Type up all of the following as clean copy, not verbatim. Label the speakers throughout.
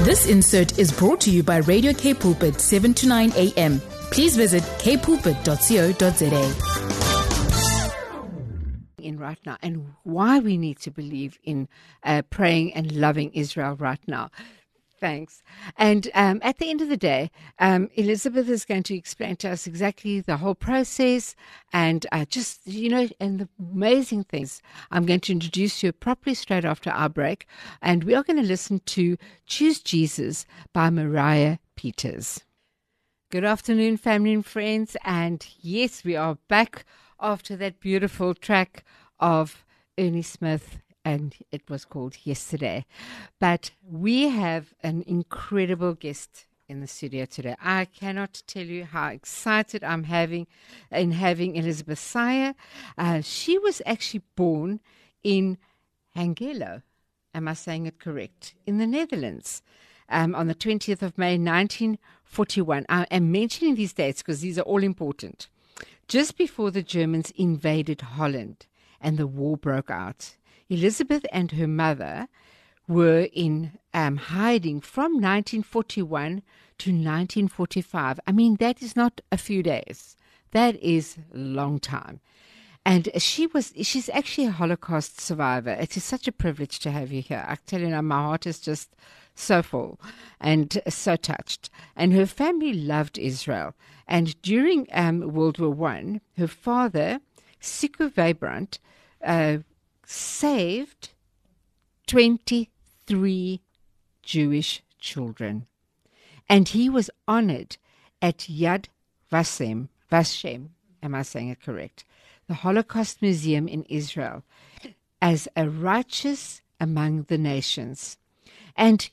Speaker 1: This insert is brought to you by Radio K Pulpit 7 to 9 a.m. Please visit kpulpit.co.za.
Speaker 2: In right now, and why we need to believe in praying and loving Israel right now. Thanks. And at the end of the day, Elizabeth is going to explain to us exactly the whole process and and the amazing things. I'm going to introduce you properly straight after our break, and we are going to listen to Choose Jesus by Mariah Peters. Good afternoon, family and friends. And yes, we are back after that beautiful track of Ernie Smith, and it was called Yesterday. But we have an incredible guest in the studio today. I cannot tell you how excited I'm having Elizabeth Sayer. She was actually born in Hengelo. Am I saying it correct? In the Netherlands. On the 20th of May, 1941. I am mentioning these dates because these are all important. Just before the Germans invaded Holland and the war broke out, Elizabeth and her mother were in hiding from 1941 to 1945. I mean, that is not a few days. That is a long time. And she's actually a Holocaust survivor. It is such a privilege to have you here. I tell you now, my heart is just so full and so touched. And her family loved Israel. And during World War I, her father, Siku Weibrandt, saved 23 Jewish children. And he was honored at Yad Vashem, am I saying it correct? The Holocaust Museum in Israel, as a righteous among the nations. And,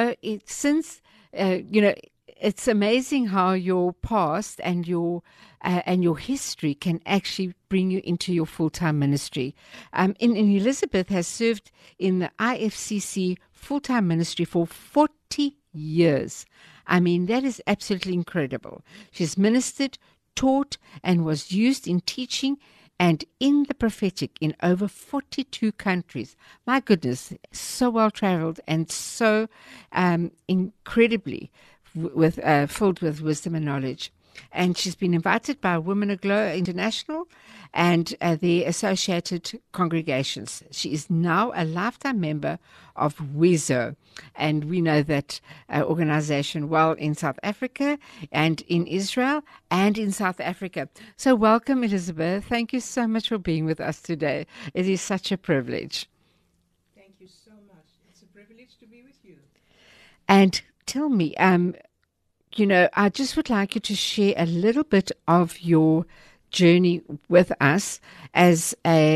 Speaker 2: it's amazing how your past and your history can actually bring you into your full-time ministry. Elizabeth has served in the IFCC full-time ministry for 40 years. I mean, that is absolutely incredible. She's ministered, taught, and was used in teaching and in the prophetic in over 42 countries. My goodness, so well-traveled and so incredibly filled with wisdom and knowledge. And she's been invited by Women Aglow International and the associated congregations. She is now a lifetime member of WIZO, and we know that organization well in South Africa and in Israel and in South Africa. So welcome, Elizabeth. Thank you so much for being with us today. It is such a privilege.
Speaker 3: Thank you so much. It's a privilege to be with you.
Speaker 2: And tell me, I just would like you to share a little bit of your journey with us as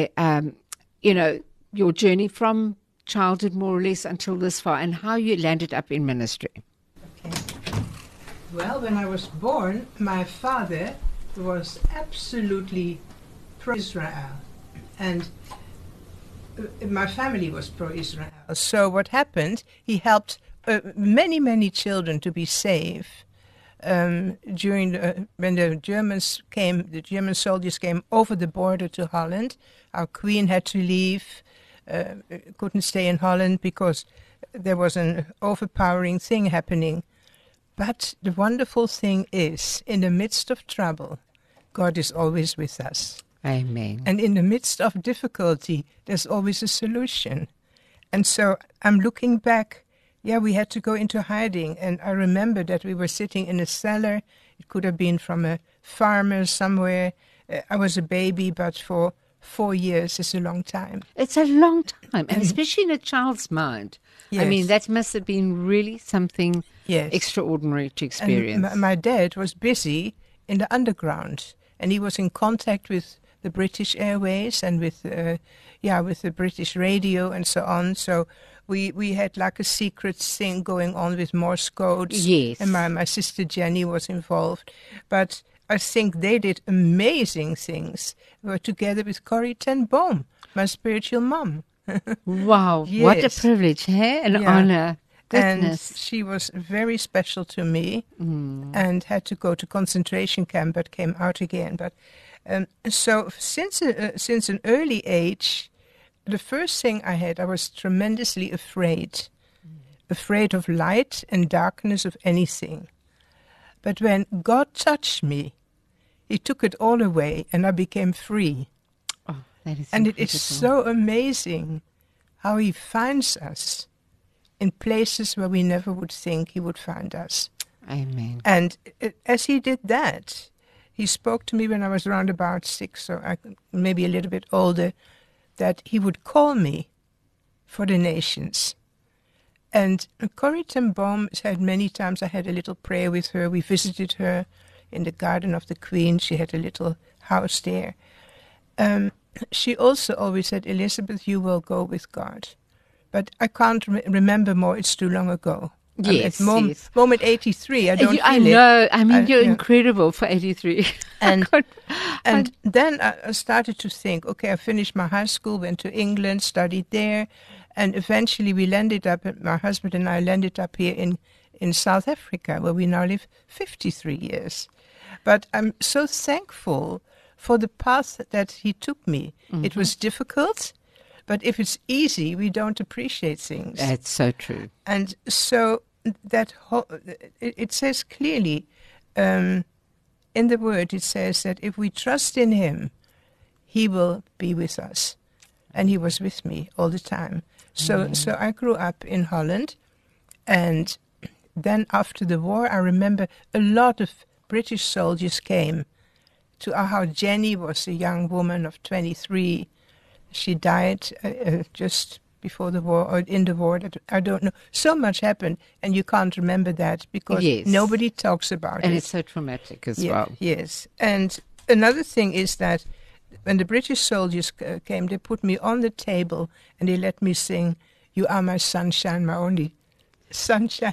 Speaker 2: your journey from childhood more or less until this far, and how you landed up in ministry.
Speaker 3: Okay. Well, when I was born, my father was absolutely pro-Israel, and my family was pro-Israel. So what happened, he helped many children to be saved. When the German soldiers came over the border to Holland, our queen had to leave, couldn't stay in Holland because there was an overpowering thing happening. But the wonderful thing is, in the midst of trouble, God is always with us.
Speaker 2: Amen.
Speaker 3: And in the midst of difficulty, there's always a solution. And so I'm looking back. Yeah, we had to go into hiding, and I remember that we were sitting in a cellar. It could have been from a farmer somewhere. I was a baby, but for 4 years is a long time.
Speaker 2: It's a long time, and especially in a child's mind.
Speaker 3: Yes.
Speaker 2: I mean, that must have been really something extraordinary to experience.
Speaker 3: And my dad was busy in the underground, and he was in contact with the British Airways and with the British radio and so on. So we had like a secret thing going on with Morse codes.
Speaker 2: Yes.
Speaker 3: And my sister Jenny was involved. But I think they did amazing things. We were together with Corrie ten Boom, my spiritual mom.
Speaker 2: Wow,
Speaker 3: yes.
Speaker 2: What a privilege, hey? An honor. Goodness.
Speaker 3: And she was very special to me and had to go to concentration camp but came out again. But so since an early age, the first thing I was tremendously afraid afraid of light and darkness of anything. But when God touched me, He took it all away, and I became free.
Speaker 2: Oh, that is
Speaker 3: And it
Speaker 2: incredible.
Speaker 3: is so amazing how He finds us in places where we never would think He would find us.
Speaker 2: Amen.
Speaker 3: And as He did that, He spoke to me when I was around about 6, or maybe a little bit older, that He would call me for the nations. And Corrie ten Boom said many times, I had a little prayer with her. We visited her in the Garden of the Queen. She had a little house there. She also always said, Elizabeth, you will go with God. But I can't remember more. It's too long ago.
Speaker 2: Yes,
Speaker 3: At moment 83, I don't
Speaker 2: I
Speaker 3: feel it.
Speaker 2: know. I mean, you're
Speaker 3: yeah.
Speaker 2: incredible for 83.
Speaker 3: And then I started to think, okay, I finished my high school, went to England, studied there, and eventually my husband and I landed up here in South Africa, where we now live 53 years. But I'm so thankful for the path that He took me.
Speaker 2: Mm-hmm.
Speaker 3: It was difficult, but if it's easy, we don't appreciate things.
Speaker 2: That's so true.
Speaker 3: And so it says clearly in the Word, it says that if we trust in Him, He will be with us. And He was with me all the time. So I grew up in Holland, and then after the war, I remember a lot of British soldiers came to our house. Jenny was a young woman of 23. She died just before the war, or in the war. I don't know. So much happened, and you can't remember that because nobody talks about it.
Speaker 2: And it's so traumatic as well.
Speaker 3: Yes. And another thing is that when the British soldiers came, they put me on the table and they let me sing, "You Are My Sunshine, My Only Sunshine."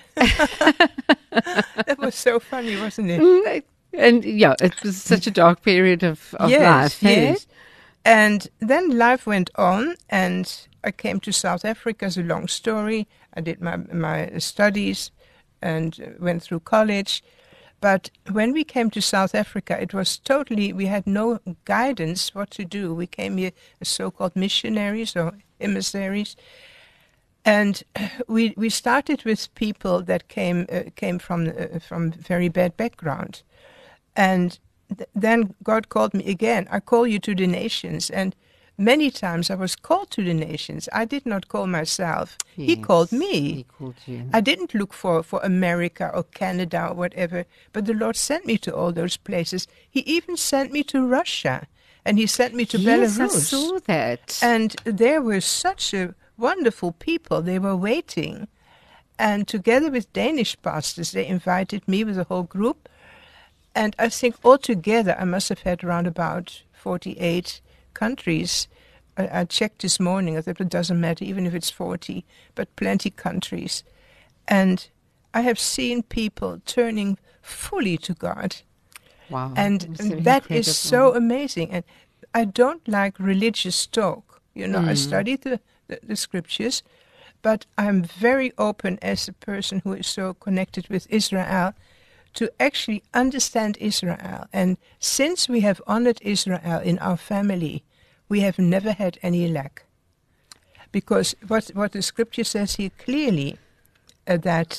Speaker 3: That was so funny, wasn't it?
Speaker 2: And yeah, it was such a dark period of life.
Speaker 3: Yes. And then life went on, and I came to South Africa. It's a long story. I did my studies and went through college. But when we came to South Africa, it was we had no guidance what to do. We came here as so-called missionaries or emissaries. And we started with people that came from very bad background. And then God called me again. I call you to the nations. And many times I was called to the nations. I did not call myself.
Speaker 2: Yes,
Speaker 3: He called me.
Speaker 2: He called you.
Speaker 3: I didn't look for America or Canada or whatever, but the Lord sent me to all those places. He even sent me to Russia, and He sent me to Belarus.
Speaker 2: Yes, I saw that.
Speaker 3: And there were such wonderful people. They were waiting. And together with Danish pastors, they invited me with a whole group. And I think altogether I must have had around about 48 countries. I checked this morning. I thought it doesn't matter, even if it's 40, but plenty countries. And I have seen people turning fully to God.
Speaker 2: Wow.
Speaker 3: And that is so amazing. And I don't like religious talk. You know, I studied the scriptures, but I'm very open as a person who is so connected with Israel to actually understand Israel. And since we have honored Israel in our family, we have never had any lack. Because what the scripture says here clearly, that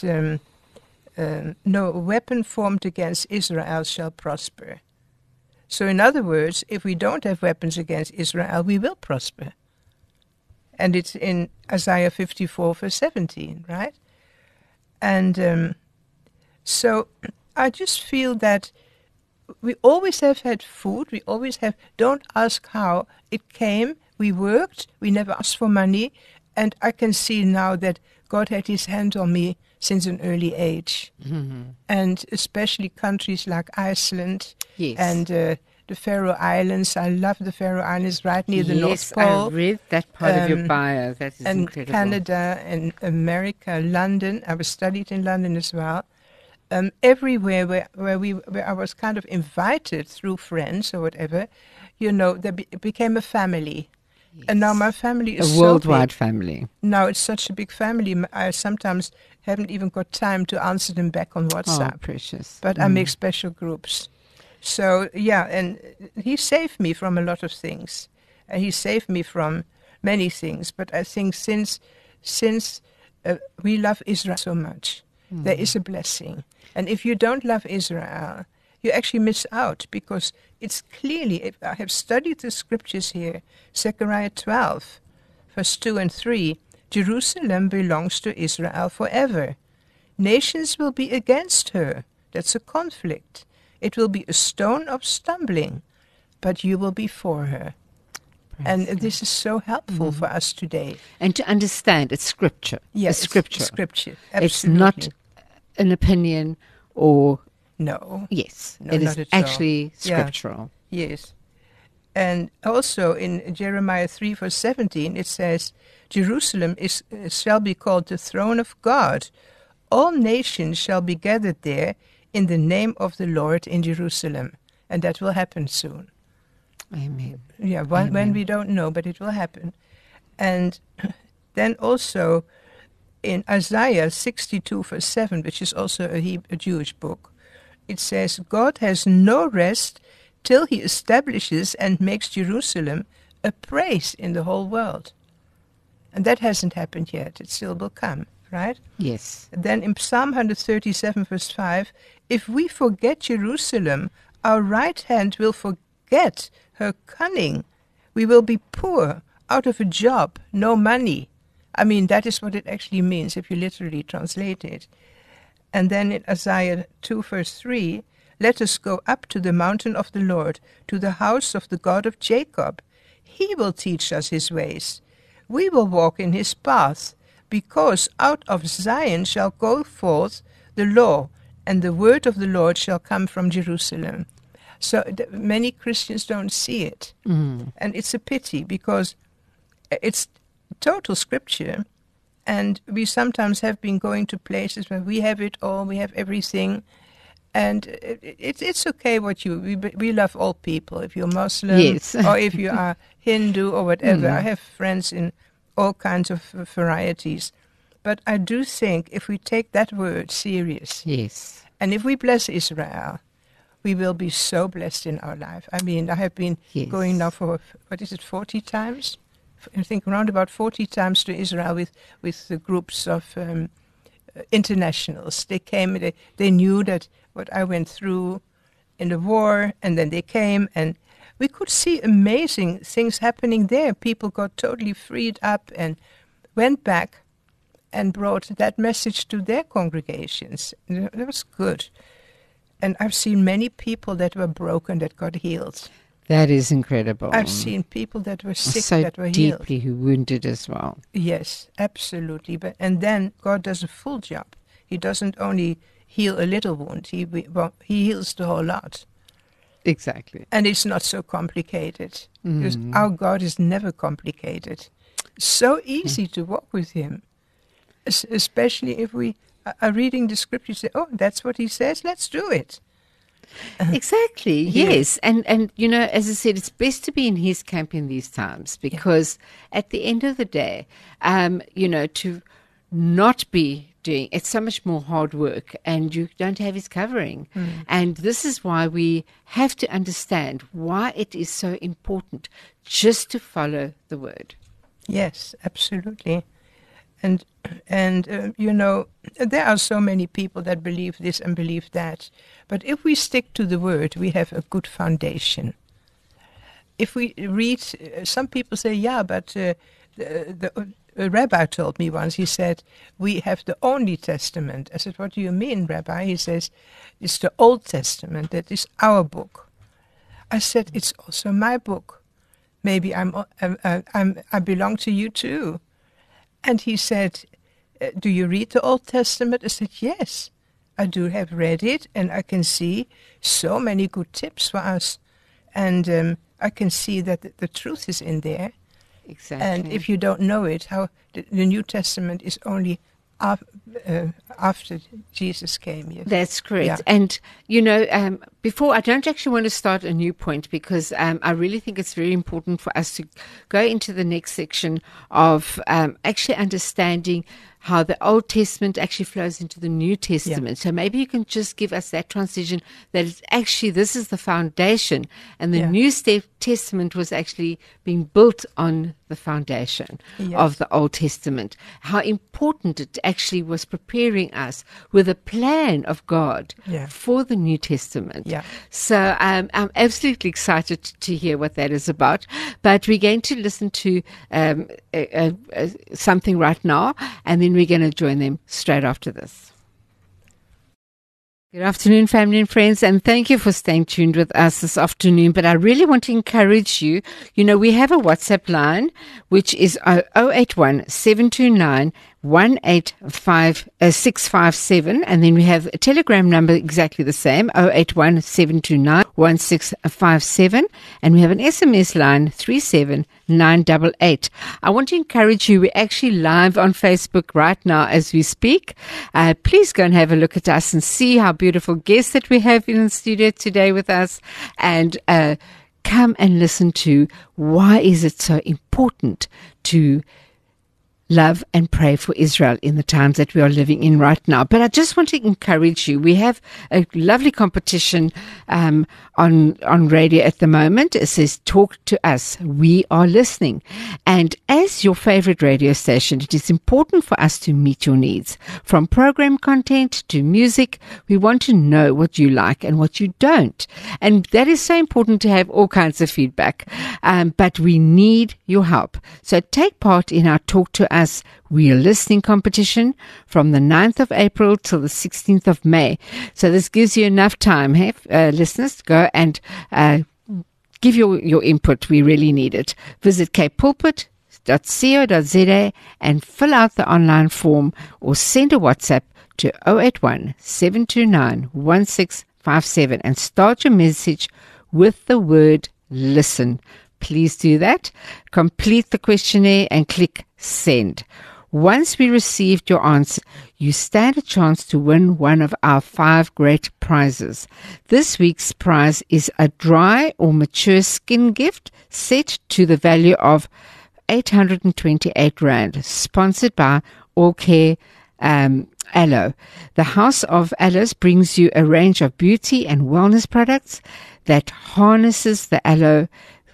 Speaker 3: no weapon formed against Israel shall prosper. So in other words, if we don't have weapons against Israel, we will prosper. And it's in Isaiah 54, verse 17, right? And so I just feel that we always have had food. We always have. Don't ask how it came. We worked. We never asked for money. And I can see now that God had His hand on me since an early age. Mm-hmm. And especially countries like Iceland and the Faroe Islands. I love the Faroe Islands, right near the North Pole.
Speaker 2: Yes, I read that part of your bio. That is incredible.
Speaker 3: And Canada and America, London. I was studied in London as well. Everywhere where I was kind of invited through friends or whatever, you know, it became a family. Yes. And now my family is
Speaker 2: a worldwide
Speaker 3: so big.
Speaker 2: Family.
Speaker 3: Now it's such a big family. I sometimes haven't even got time to answer them back on WhatsApp.
Speaker 2: Oh, precious.
Speaker 3: But I make special groups. So, yeah, and He saved me from a lot of things. And He saved me from many things. But I think since we love Israel so much. There is a blessing. And if you don't love Israel, you actually miss out, because it's clearly, I have studied the scriptures here, Zechariah 12, verse 2 and 3, Jerusalem belongs to Israel forever. Nations will be against her. That's a conflict. It will be a stone of stumbling, but you will be for her. And this is so helpful for us today.
Speaker 2: And to understand, it's scripture.
Speaker 3: Yes,
Speaker 2: it's scripture.
Speaker 3: It's scripture. Absolutely.
Speaker 2: It's not an opinion or...
Speaker 3: No.
Speaker 2: Yes,
Speaker 3: No,
Speaker 2: it
Speaker 3: not
Speaker 2: is
Speaker 3: at all.
Speaker 2: actually
Speaker 3: Yeah.
Speaker 2: scriptural.
Speaker 3: Yes. And also in Jeremiah 3, verse 17, it says, Jerusalem shall be called the throne of God. All nations shall be gathered there in the name of the Lord in Jerusalem. And that will happen soon.
Speaker 2: Amen.
Speaker 3: Yeah, when we don't know, but it will happen. And then also in Isaiah 62, verse 7, which is also a Jewish book, it says, God has no rest till he establishes and makes Jerusalem a praise in the whole world. And that hasn't happened yet. It still will come, right?
Speaker 2: Yes.
Speaker 3: Then in Psalm 137, verse 5, if we forget Jerusalem, our right hand will forget her cunning. We will be poor, out of a job, no money. I mean, that is what it actually means if you literally translate it. And then in Isaiah 2, verse 3, let us go up to the mountain of the Lord, to the house of the God of Jacob. He will teach us his ways. We will walk in his paths, because out of Zion shall go forth the law, and the word of the Lord shall come from Jerusalem. So many Christians don't see it. And it's a pity, because it's total scripture. And we sometimes have been going to places where we have it all, we have everything. And it's okay what we love all people. If you're Muslim,
Speaker 2: Yes.
Speaker 3: or if you are Hindu or whatever. I have friends in all kinds of varieties. But I do think if we take that word serious,
Speaker 2: Yes.
Speaker 3: and if we bless Israel, we will be so blessed in our life. I mean, I have been
Speaker 2: Yes.
Speaker 3: going now for, 40 times? I think around about 40 times to Israel with the groups of internationals. They came, they knew that what I went through in the war, and then they came, and we could see amazing things happening there. People got totally freed up and went back and brought that message to their congregations. It was good. And I've seen many people that were broken that got healed.
Speaker 2: That is incredible.
Speaker 3: I've seen people that were sick
Speaker 2: so
Speaker 3: that were healed.
Speaker 2: deeply wounded as well.
Speaker 3: Yes, absolutely. And then God does a full job. He doesn't only heal a little wound. He heals the whole lot.
Speaker 2: Exactly.
Speaker 3: And it's not so complicated. Because our God is never complicated. So easy to walk with him. Especially if we are reading the scripture, say, oh, that's what he says, let's do it.
Speaker 2: Exactly. Yes. And you know, as I said, it's best to be in his camp in these times, because at the end of the day, you know, to not be doing it's so much more hard work, and you don't have his covering. And this is why we have to understand why it is so important just to follow the word.
Speaker 3: Yes, absolutely. And you know, there are so many people that believe this and believe that. But if we stick to the word, we have a good foundation. If we read, some people say, yeah, but a rabbi told me once, he said, we have the only testament. I said, what do you mean, Rabbi? He says, it's the Old Testament. That is our book. I said, it's also my book. Maybe I belong to you too. And he said, do you read the Old Testament? I said, yes, I do have read it, and I can see so many good tips for us. And I can see that the truth is in there.
Speaker 2: Exactly.
Speaker 3: And if you don't know it, how the New Testament is only after Jesus came. Yes.
Speaker 2: That's correct.
Speaker 3: Yeah.
Speaker 2: And, you know, before, I don't actually want to start a new point, because I really think it's very important for us to go into the next section of actually understanding how the Old Testament actually flows into the New Testament. So maybe you can just give us that transition, that it's actually, this is the foundation, and the New Testament was actually being built on the foundation of the Old Testament. How important it actually was preparing us with a plan of God for the New Testament. So I'm absolutely excited to hear what that is about. But we're going to listen to something right now, and then we're going to join them straight after this. Good afternoon, family and friends, and thank you for staying tuned with us this afternoon. But I really want to encourage you. You know, we have a WhatsApp line, which is 081 729 657, and then we have a Telegram number exactly the same, 081 729 1657, and we have an SMS line 37988. I want to encourage you, we're actually live on Facebook right now as we speak. Please go and have a look at us and see how beautiful guests that we have in the studio today with us, and come and listen to why is it so important to love and pray for Israel in the times that we are living in right now. But I just want to encourage you. We have a lovely competition on radio at the moment. It says, "Talk to us. We are listening." And as your favorite radio station, it is important for us to meet your needs. From program content to music, we want to know what you like and what you don't. And that is so important to have all kinds of feedback. But we need your help. So take part in our Talk to Us We Are Listening competition from the 9th of April till the 16th of May. So this gives you enough time, listeners, to go and give your input. We really need it. Visit capepulpit.co.za and fill out the online form, or send a WhatsApp to 081 729 1657 and start your message with the word listen. Please do that. Complete the questionnaire and click send. Once we received your answer, you stand a chance to win one of our 5 great prizes. This week's prize is a dry or mature skin gift set to the value of 828 Rand, sponsored by All Care Aloe. The House of Aloes brings you a range of beauty and wellness products that harnesses the aloe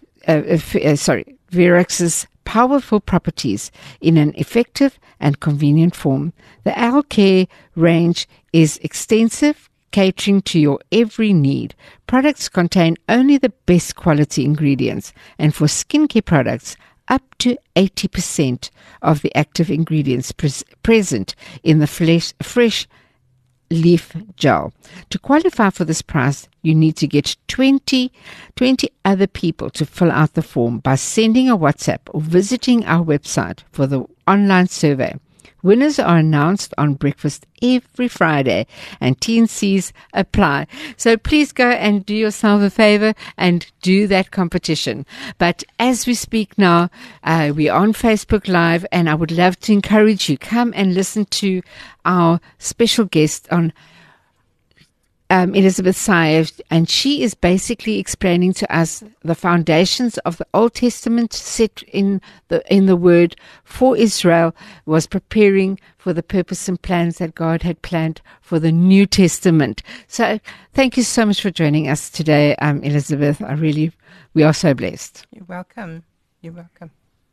Speaker 2: Verax's powerful properties in an effective and convenient form. The All Care range is extensive, catering to your every need. Products contain only the best quality ingredients, and for skincare products, up to 80% of the active ingredients present in the fresh leaf gel. To qualify for this prize, you need to get 20 other people to fill out the form by sending a WhatsApp or visiting our website for the online survey. Winners are announced on breakfast every Friday, and T&Cs apply. So please go and do yourself a favor and do that competition. But as we speak now, we're on Facebook Live, and I would love to encourage you, come and listen to our special guest on Elizabeth Sayev, and she is basically explaining to us the foundations of the Old Testament set in the Word for Israel, was preparing for the purpose and plans that God had planned for the New Testament. So thank you so much for joining us today, Elizabeth. We are so blessed.
Speaker 3: You're welcome. You're welcome.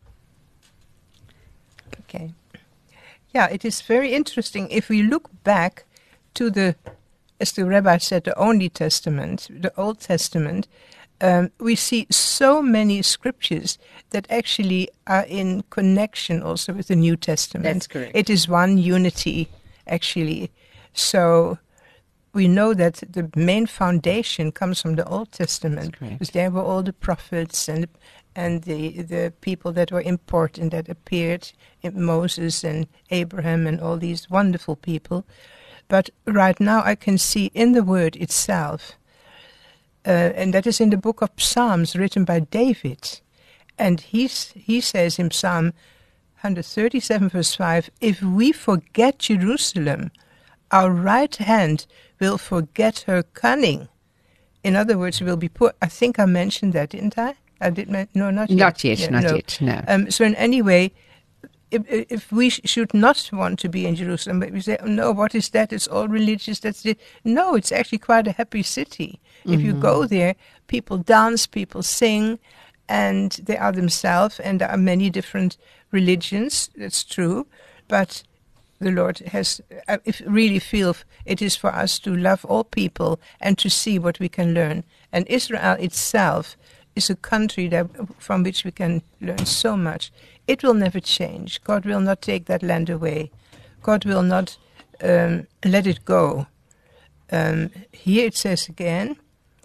Speaker 3: Okay. Yeah, it is very interesting. If we look back to as the rabbi said, the only Testament, the Old Testament, we see so many scriptures that actually are in connection also with the New Testament.
Speaker 2: That's correct.
Speaker 3: It is one unity, actually. So we know that the main foundation comes from the Old Testament, because there were all the prophets and the people that were important that appeared, in Moses and Abraham and all these wonderful people. But right now I can see in the Word itself, and that is in the book of Psalms written by David. And he says in Psalm 137 verse 5, "If we forget Jerusalem, our right hand will forget her cunning." In other words, will be poor. I think I mentioned that, didn't I? I did. No, not yet.
Speaker 2: Not yet. No.
Speaker 3: So in any way, if we should not want to be in Jerusalem, but we say, oh, no, what is that? It's all religious. That's it. No, it's actually quite a happy city. If you go there, people dance, people sing, and they are themselves, and there are many different religions. That's true. But the Lord has really feel it is for us to love all people and to see what we can learn. And Israel itself is a country from which we can learn so much. It will never change. God will not take that land away. God will not let it go. Here it says again,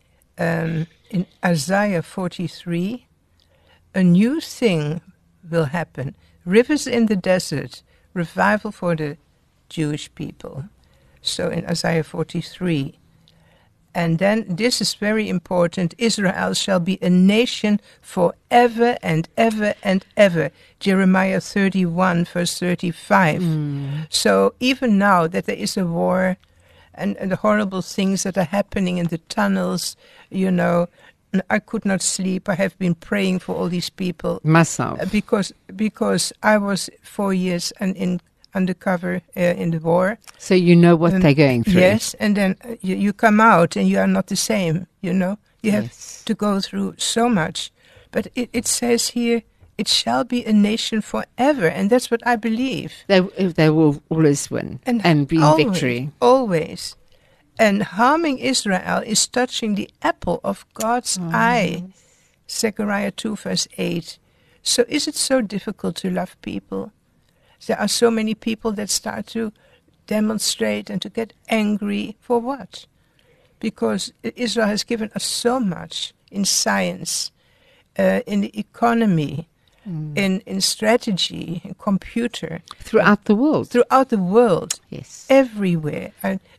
Speaker 3: in Isaiah 43, a new thing will happen. Rivers in the desert, revival for the Jewish people. So in Isaiah 43. And then this is very important. Israel shall be a nation forever and ever and ever. Jeremiah 31, verse 35. So even now that there is a war and the horrible things that are happening in the tunnels, you know, I could not sleep. I have been praying for all these people.
Speaker 2: Myself.
Speaker 3: Because I was 4 years undercover in the war.
Speaker 2: So you know what they're going through.
Speaker 3: Yes, and then you come out and you are not the same, you know. You have
Speaker 2: Yes.
Speaker 3: to go through so much. But it says here, it shall be a nation forever, and that's what I believe.
Speaker 2: They will always win and be in victory.
Speaker 3: Always. And harming Israel is touching the apple of God's eye. Zechariah 2, verse 8. So is it so difficult to love people? There are so many people that start to demonstrate and to get angry. For what? Because Israel has given us so much in science, in the economy, in strategy, in computer.
Speaker 2: Throughout the world.
Speaker 3: Throughout the world.
Speaker 2: Yes.
Speaker 3: Everywhere.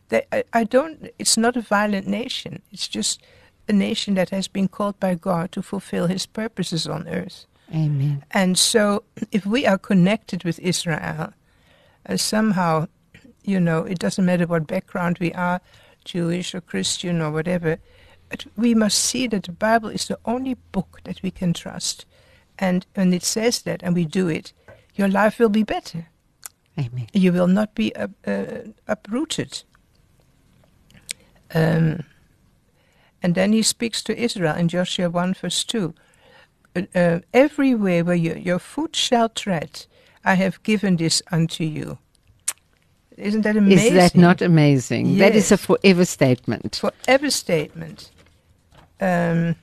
Speaker 3: It's not a violent nation. It's just a nation that has been called by God to fulfill his purposes on earth.
Speaker 2: Amen.
Speaker 3: And so if we are connected with Israel, somehow, you know, it doesn't matter what background we are, Jewish or Christian or whatever, but we must see that the Bible is the only book that we can trust. And when it says that and we do it, your life will be better.
Speaker 2: Amen.
Speaker 3: You will not be uprooted. And then he speaks to Israel in Joshua 1 verse 2. Everywhere where your foot shall tread, I have given this unto you. Isn't that amazing?
Speaker 2: Is that not amazing?
Speaker 3: Yes.
Speaker 2: That is a forever statement.
Speaker 3: Forever statement. And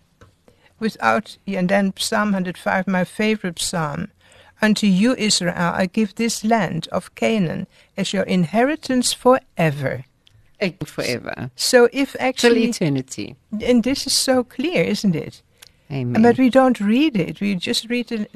Speaker 3: then Psalm 105, my favorite psalm. Unto you, Israel, I give this land of Canaan as your inheritance forever.
Speaker 2: Forever.
Speaker 3: So if
Speaker 2: Till
Speaker 3: actually...
Speaker 2: eternity.
Speaker 3: And this is so clear, isn't it?
Speaker 2: Amen.
Speaker 3: But we don't read it. We just read a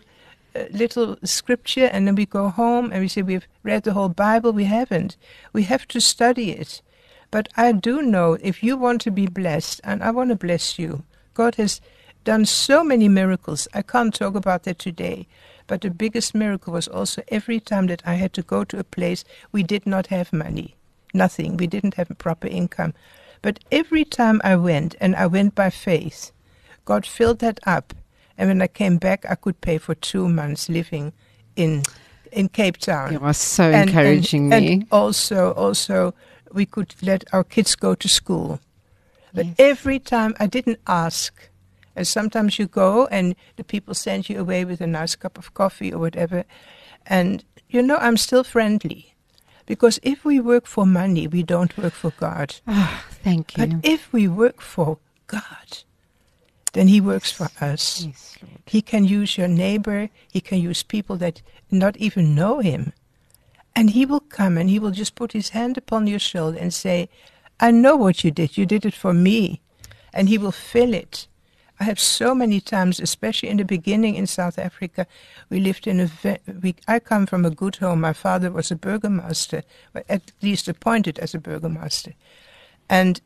Speaker 3: little scripture and then we go home and we say we've read the whole Bible. We haven't. We have to study it. But I do know if you want to be blessed, and I want to bless you, God has done so many miracles. I can't talk about that today. But the biggest miracle was also every time that I had to go to a place we did not have money. Nothing. We didn't have a proper income. But every time I went, and I went by faith, God filled that up, and when I came back, I could pay for 2 months living in Cape Town.
Speaker 2: You are so encouraging me.
Speaker 3: And also, we could let our kids go to school. But
Speaker 2: Yes.
Speaker 3: every time I didn't ask, and sometimes you go and the people send you away with a nice cup of coffee or whatever, and you know I'm still friendly, because if we work for money, we don't work for God.
Speaker 2: Thank you.
Speaker 3: But if we work for God, then he works for us.
Speaker 2: Yes, Lord.
Speaker 3: He can use your neighbor. He can use people that not even know him. And he will come and he will just put his hand upon your shoulder and say, I know what you did. You did it for me. And he will fill it. I have so many times, especially in the beginning in South Africa, we lived in I come from a good home. My father was a burgomaster, at least appointed as a burgomaster. And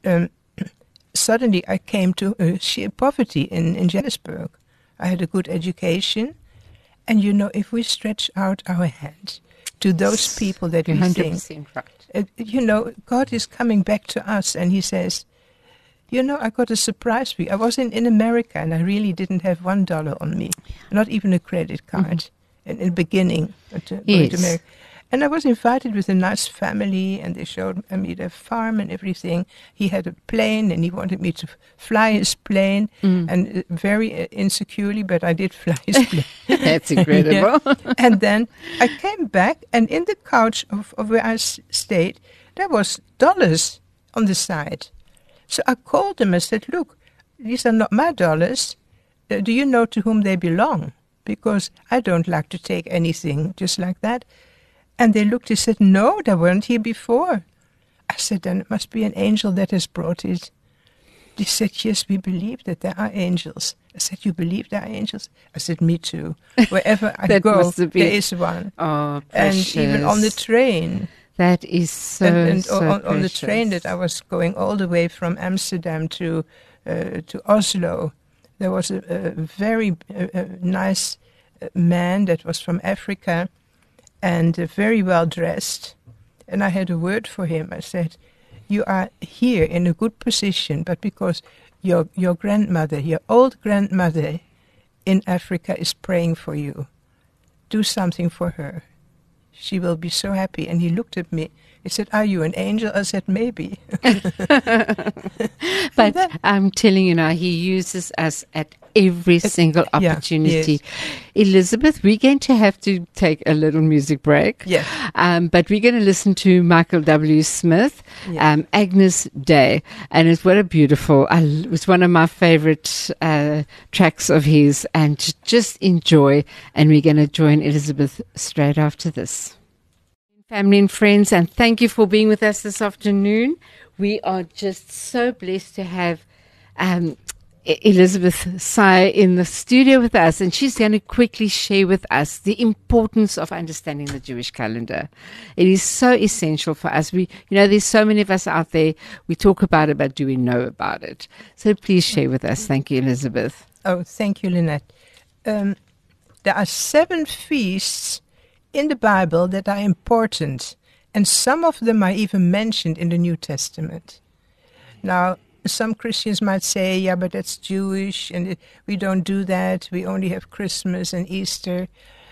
Speaker 3: suddenly I came to sheer poverty in Johannesburg. I had a good education. And you know, if we stretch out our hand to those people that
Speaker 2: You're
Speaker 3: we
Speaker 2: 100%
Speaker 3: think,
Speaker 2: right.
Speaker 3: you know, God is coming back to us and he says, you know, I got a surprise for you. I was in America and I really didn't have $1 on me, not even a credit card. in the beginning to going to
Speaker 2: Yes.
Speaker 3: America. And I was invited with a nice family, and they showed me their farm and everything. He had a plane, and he wanted me to fly his plane, and very insecurely, but I did fly his plane.
Speaker 2: That's incredible.
Speaker 3: Yeah. And then I came back, and in the couch of where I stayed, there was dollars on the side. So I called them and said, look, these are not my dollars. Do you know to whom they belong? Because I don't like to take anything just like that. And they looked, they said, no, they weren't here before. I said, then it must be an angel that has brought it. They said, yes, we believe that there are angels. I said, you believe there are angels? I said, me too. Wherever I
Speaker 2: That
Speaker 3: go,
Speaker 2: must have been-
Speaker 3: there is one.
Speaker 2: Oh,
Speaker 3: And
Speaker 2: precious.
Speaker 3: even on the train.
Speaker 2: That is so,
Speaker 3: And
Speaker 2: so
Speaker 3: on the
Speaker 2: precious.
Speaker 3: train that I was going all the way from Amsterdam to Oslo, there was a very nice man that was from Africa, and very well dressed. And I had a word for him. I said, you are here in a good position, but because your grandmother, your old grandmother in Africa is praying for you, do something for her. She will be so happy. And he looked at me. He said, are you an angel? I said, maybe.
Speaker 2: But I'm telling you now, he uses us at every single
Speaker 3: yeah,
Speaker 2: opportunity.
Speaker 3: yes.
Speaker 2: Elizabeth, we're going to have to take a little music break.
Speaker 3: Yes.
Speaker 2: But we're going to listen to Michael W. Smith,
Speaker 3: Yeah.
Speaker 2: Agnus Day. And it's what a beautiful, it was one of my favorite tracks of his. And just enjoy. And we're going to join Elizabeth straight after this. Family and friends, and thank you for being with us this afternoon. We are just so blessed to have Elizabeth Sy in the studio with us, and she's going to quickly share with us the importance of understanding the Jewish calendar. It is so essential for us. There's so many of us out there. We talk about it, but do we know about it? So please share with us. Thank you, Elizabeth.
Speaker 3: Oh, thank you, Lynette. There are 7 feasts in the Bible that are important, and some of them are even mentioned in the New Testament. Now, some Christians might say, yeah, but that's Jewish, and we don't do that. We only have Christmas and Easter.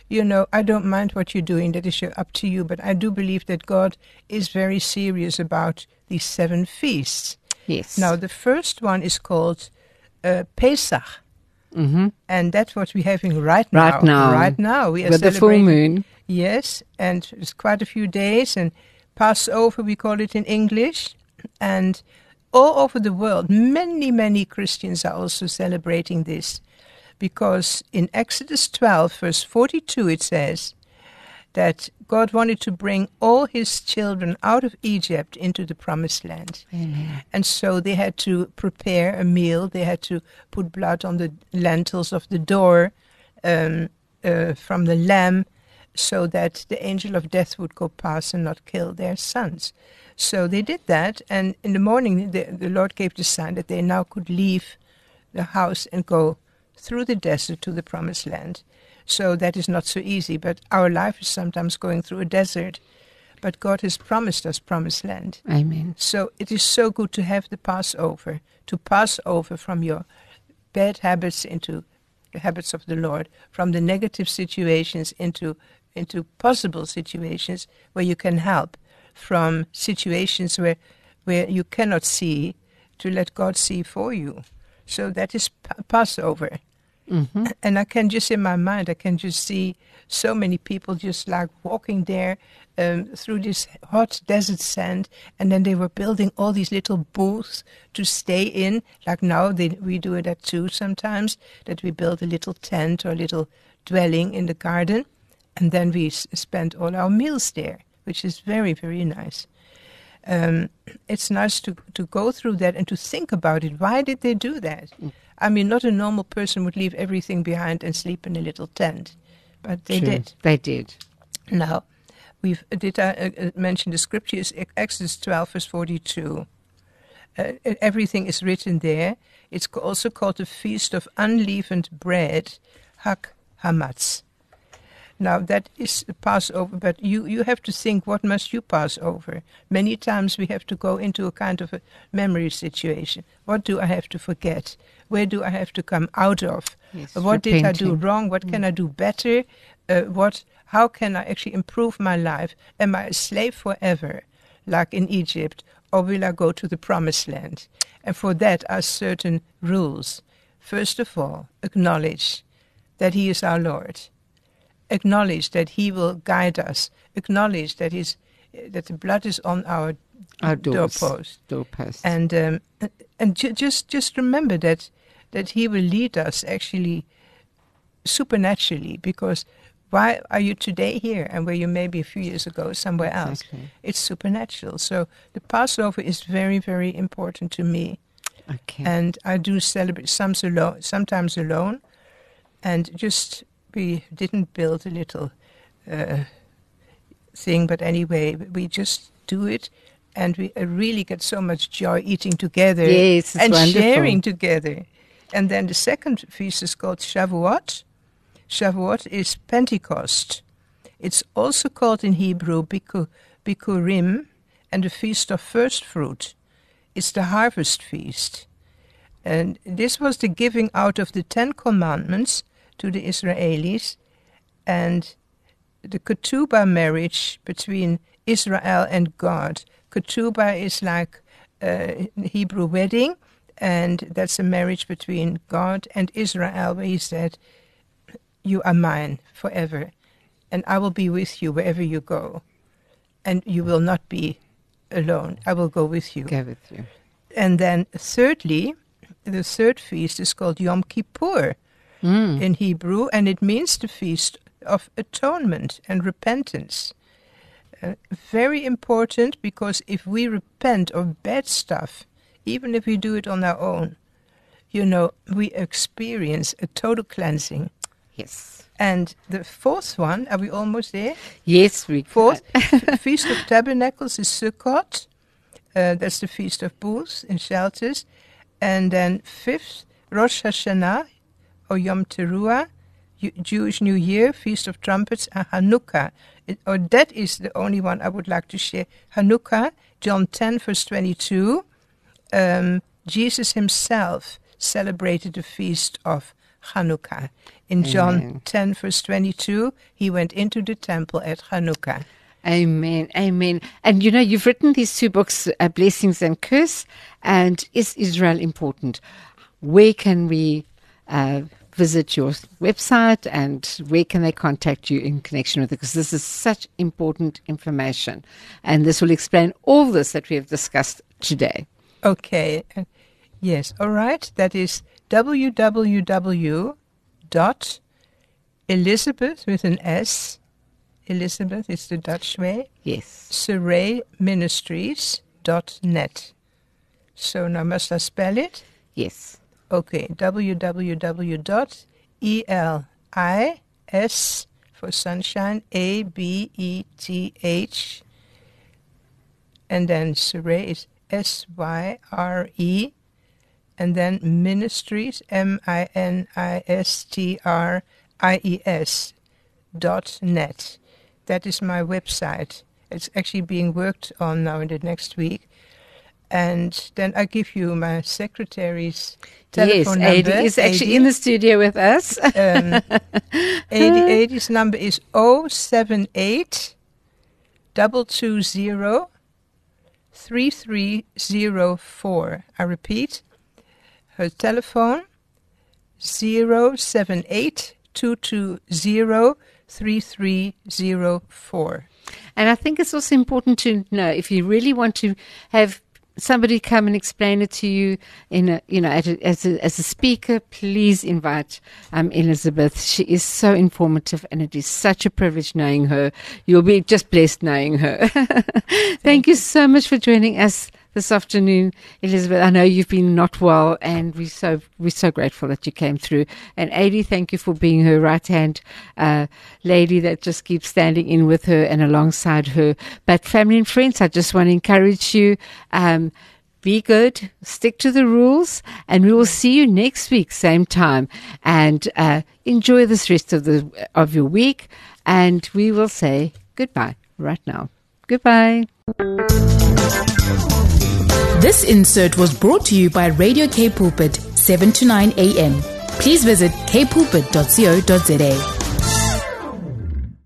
Speaker 3: I don't mind what you're doing. That is up to you. But I do believe that God is very serious about these 7 feasts.
Speaker 2: Yes.
Speaker 3: Now, the first one is called Pesach.
Speaker 2: Mm-hmm.
Speaker 3: And that's what we're having right now.
Speaker 2: Right now.
Speaker 3: We are
Speaker 2: With the full
Speaker 3: celebrating.
Speaker 2: moon.
Speaker 3: Yes, and it's quite a few days. And Passover, we call it in English. And all over the world, many, many Christians are also celebrating this. Because in Exodus 12, verse 42, it says that God wanted to bring all his children out of Egypt into the promised land.
Speaker 2: Amen.
Speaker 3: And so they had to prepare a meal. They had to put blood on the lintels of the door from the lamb, so that the angel of death would go past and not kill their sons. So they did that, and in the morning the Lord gave the sign that they now could leave the house and go through the desert to the promised land. So that is not so easy, but our life is sometimes going through a desert. But God has promised us promised land.
Speaker 2: Amen.
Speaker 3: So it is so good to have the Passover, to pass over from your bad habits into the habits of the Lord, from the negative situations into possible situations where you can help, from situations where you cannot see, to let God see for you. So that is Passover.
Speaker 2: Mm-hmm.
Speaker 3: And I can just, in my mind, I can just see so many people just like walking there through this hot desert sand, and then they were building all these little booths to stay in. Like now, we do that too sometimes, that we build a little tent or a little dwelling in the garden, and then we spend all our meals there, which is very, very nice. It's nice to go through that and to think about it. Why did they do that? I mean, not a normal person would leave everything behind and sleep in a little tent, but they
Speaker 2: True.
Speaker 3: did.
Speaker 2: They did.
Speaker 3: Now, did I mention the scripture is Exodus 12, verse 42. Everything is written there. It's also called the Feast of Unleavened Bread, Hag Hamatz. Now, that is the Passover, but you have to think, what must you pass over? Many times we have to go into a kind of a memory situation. What do I have to forget? Where do I have to come out of?
Speaker 2: Yes,
Speaker 3: What did I do
Speaker 2: repenting.
Speaker 3: wrong? What can I do better? how can I actually improve my life? Am I a slave forever, like in Egypt, or will I go to the promised land? And for that are certain rules. First of all, acknowledge that he is our Lord. Acknowledge that he will guide us. Acknowledge that the blood is on our doorpost. And just remember that he will lead us actually supernaturally, because why are you today here and where you maybe a few years ago somewhere else? It's supernatural. So the Passover is very, very important to me.
Speaker 2: Okay.
Speaker 3: And I do celebrate sometimes alone. And we didn't build a little thing, but anyway, we just do it. And we really get so much joy eating together and
Speaker 2: wonderful.
Speaker 3: Sharing together. And then the second feast is called Shavuot. Shavuot is Pentecost. It's also called in Hebrew Bikurim, and the Feast of First Fruit. It's the harvest feast. And this was the giving out of the 10 Commandments to the Israelis, and the ketubah marriage between Israel and God. Ketubah is like a Hebrew wedding, and that's a marriage between God and Israel, where he said, "You are mine forever, and I will be with you wherever you go, and you will not be alone. I will go with you." And then thirdly, the third feast is called Yom Kippur in Hebrew, and it means the feast of atonement and repentance. Very important, because if we repent of bad stuff, even if we do it on our own, we experience a total cleansing.
Speaker 2: Yes.
Speaker 3: And the fourth one, are we almost there?
Speaker 2: Yes,
Speaker 3: Fourth, Feast of Tabernacles is Sukkot. That's the Feast of Booths and Shelters. And then fifth, Rosh Hashanah, or Yom Teruah, Jewish New Year, Feast of Trumpets, and Hanukkah. That is the only one I would like to share. Hanukkah, John 10, verse 22. Jesus himself celebrated the feast of Hanukkah. In John 10, verse 22, he went into the temple at Hanukkah.
Speaker 2: Amen, amen. And you've written these two books, Blessings and Curse, and Is Israel Important? Where can we visit your website, and where can they contact you in connection with it? Because this is such important information, and this will explain all this that we have discussed today.
Speaker 3: Okay. Yes, all right. That is www.Elizabeth with an S. Elizabeth is the Dutch way.
Speaker 2: Yes.
Speaker 3: SarayMinistries.net. So now must I spell it?
Speaker 2: Yes.
Speaker 3: Okay, www.ELIS for sunshine, ABETH, and then Saray is SYRE, and then Ministries, MINISTRIES.net. That is my website. It's actually being worked on now in the next week. And then I give you my secretary's telephone number.
Speaker 2: Yes, Adi is actually in the studio with us.
Speaker 3: Adi's number is 078 220 3304. I repeat, her telephone 078 220 3304.
Speaker 2: And I think it's also important to know, if you really want to have somebody come and explain it to you as a speaker, please invite Elizabeth. She is so informative, and it is such a privilege knowing her. You'll be just blessed knowing her. Thank you so much for joining us this afternoon, Elizabeth. I know you've been not well, and we're so grateful that you came through. And Adi, thank you for being her right-hand lady that just keeps standing in with her and alongside her. But family and friends, I just want to encourage you, be good, stick to the rules, and we will see you next week, same time. And enjoy this rest of your week, and we will say goodbye right now. Goodbye.
Speaker 1: This insert was brought to you by Radio K Pulpit, 7 to 9 a.m. Please visit kpulpit.co.za.